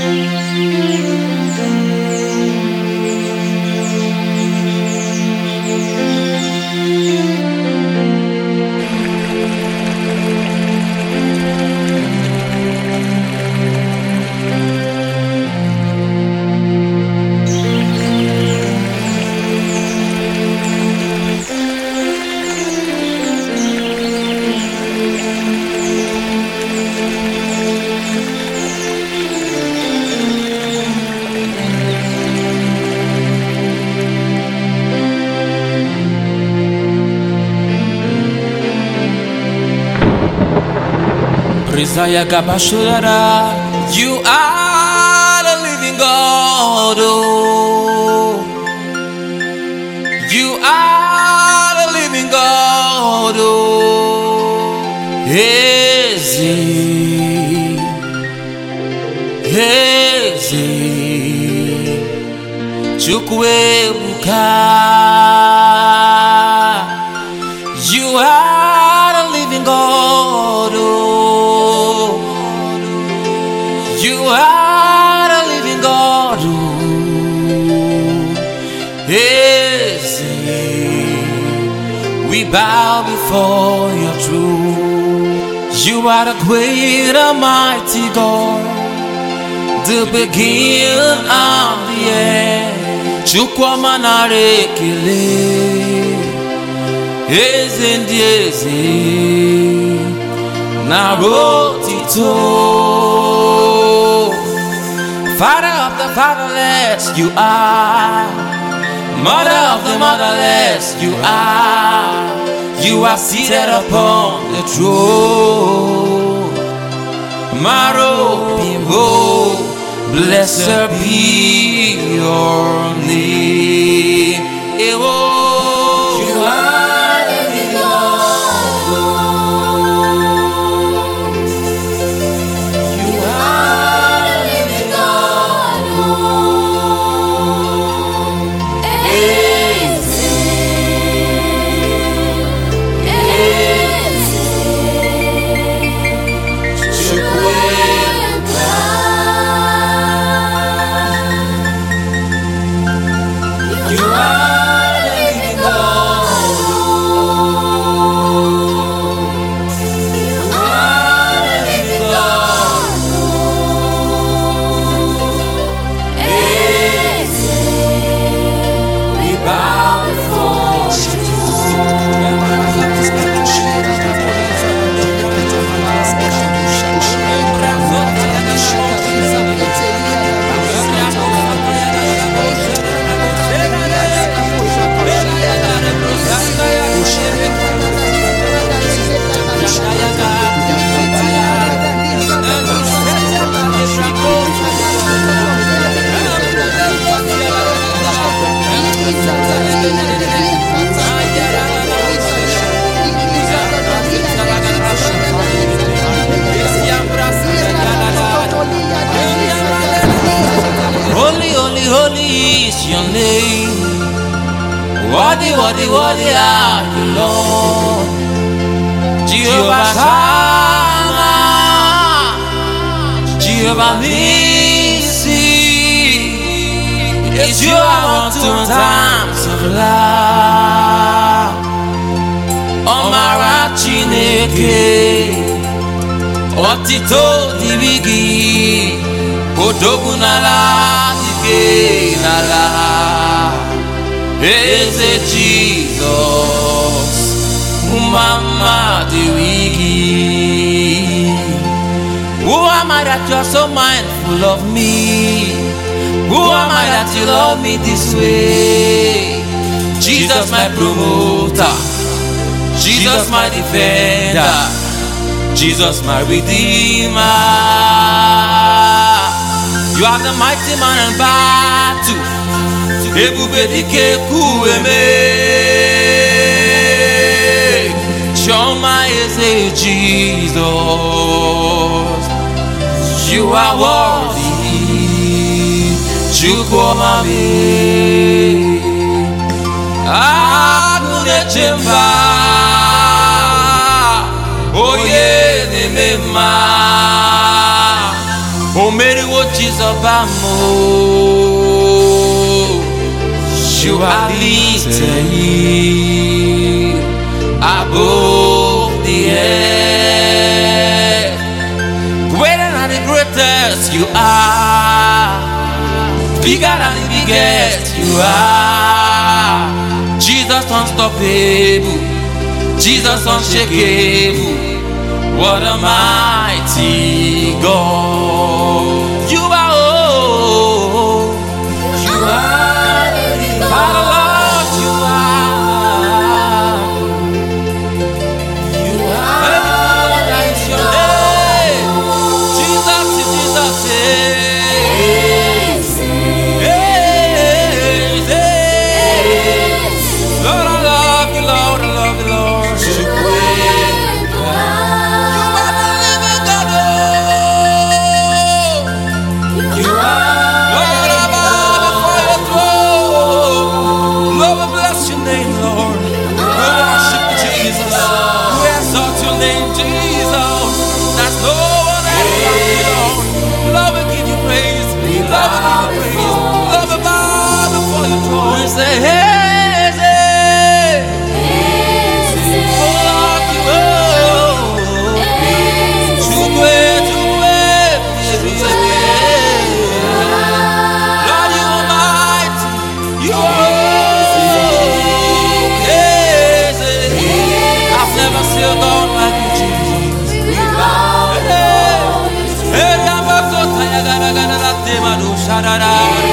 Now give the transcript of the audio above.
You are the living God. Oh. You are the living God. Oh. Ezi, Chukwebuka. You are the living God. Oh. You are the living God. Yes, we bow before your throne. You are the great and mighty God, the beginning and the end. Chukwamanare kele, ezi narotito. Father of the fatherless, you are. Mother of the motherless, you are. You are seated upon the throne. Maro Bimbo, blessed be your name. Ewo, you are the living God. You are the living God. Holy is your name. Worthy are you, Lord. Jehovah Shammah, Jehovah Nissi. It's you are to times of life. Omara Chineke, Otito Divigi, Odogunala. Eze Jesus, Mama Dewigi. Who am I that you are so mindful of me? Who am I that you love me this way? Jesus my promoter, Jesus my defender, Jesus my redeemer. You are the mighty man in battle. Ebubedike kueme. Shoma is Jesus. You are worthy. Chukwomame. Agune chemba. Oye ne mema. Omeri Eriwo Jesus bamo. You are lifted above the earth. Greater than the greatest you are. Bigger than the biggest you are. Jesus unstoppable. Jesus unshakable. What a mighty God. You are, oh, you are. Father Lord, you are. You are. That is your name. Jesus, Jesus, Lord, I love you, Lord, I love you, Lord. Da da da.